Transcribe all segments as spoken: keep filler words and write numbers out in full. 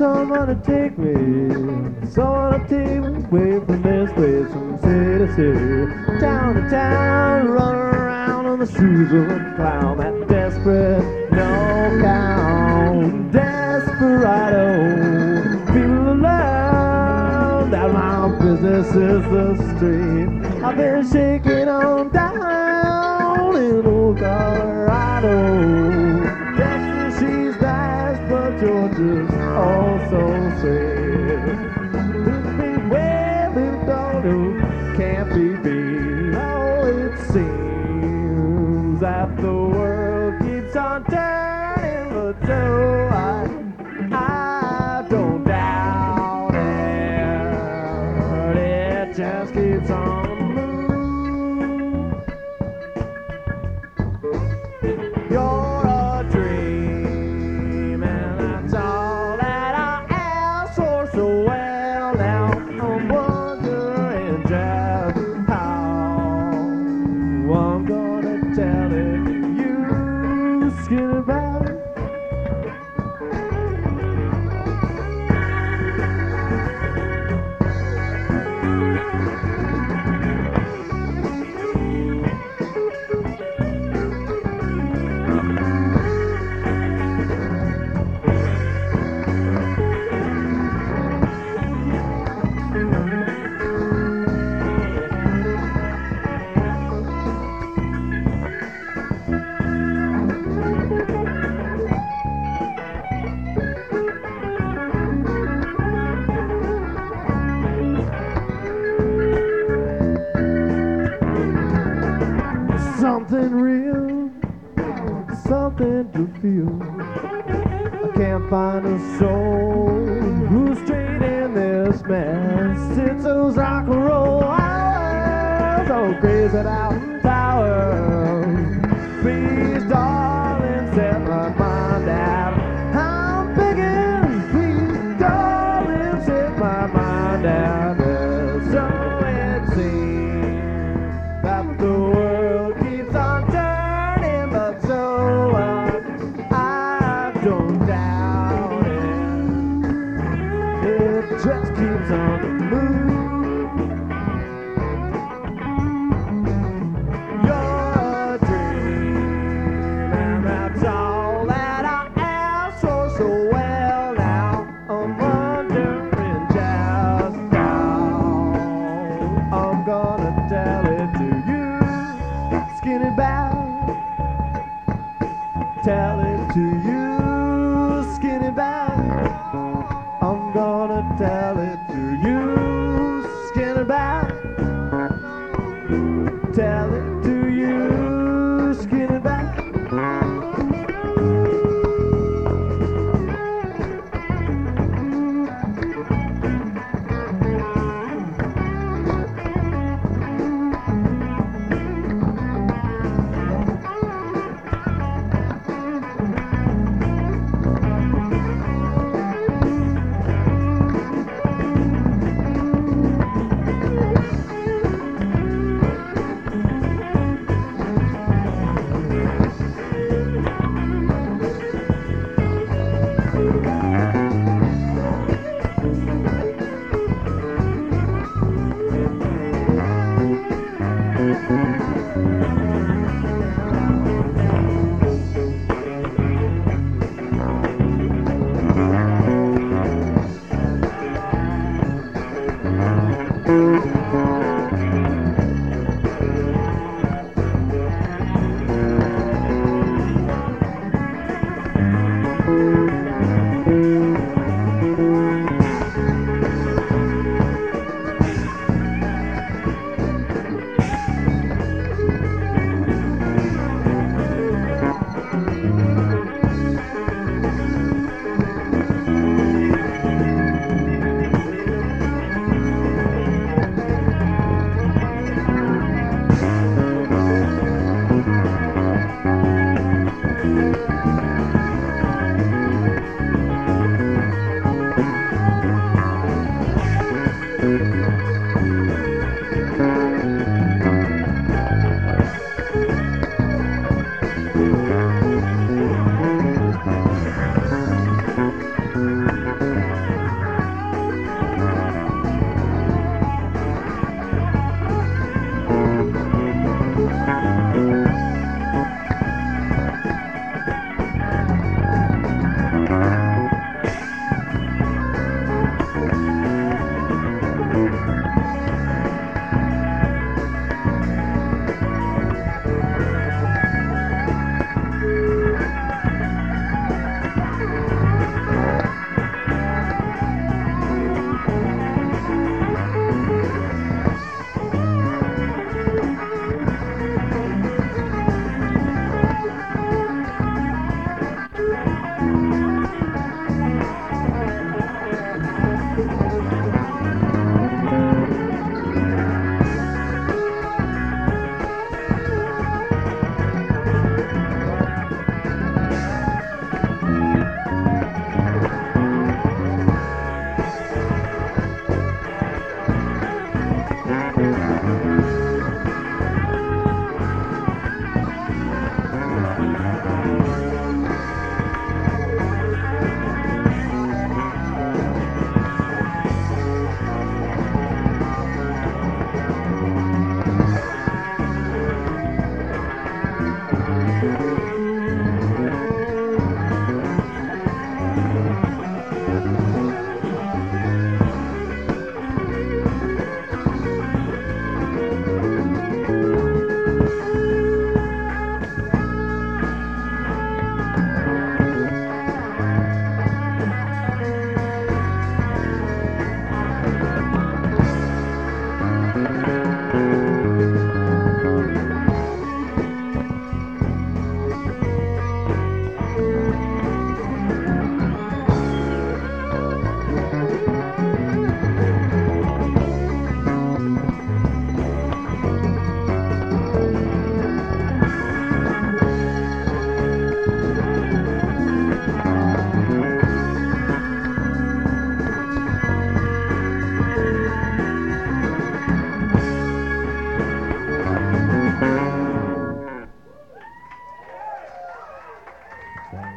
someone to take me, someone to take me away from this place, from city to city, town to town, running around on the shoes of a clown. That desperate, no count, desperado, people alone. That my business is the street. I've been shaking on down in old Colorado. She's nice, but Georgia's also sweet. Well, little daughter can't be beat. Oh, it seems that the world keeps on turning, but so I, I don't doubt it. It just keeps on. Something real, something to feel. I can't find a soul who's straight in this mess. It's those rock and roll hours, so crazy out power. Please, darling, set my mind out. I'm begging, please, darling, set my mind out. So it seems that the world keeps on turning, but so I, I don't doubt it. It just keeps on the move. You're a dream, and that's all that I ask for. So well now, I'm wondering just how I'm gonna tell it to you. Skinny back, tell it to you, skinny back. I'm gonna tell it to you, skinny back. Tell it to you, skinny back.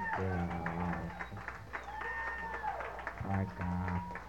Yeah. My God.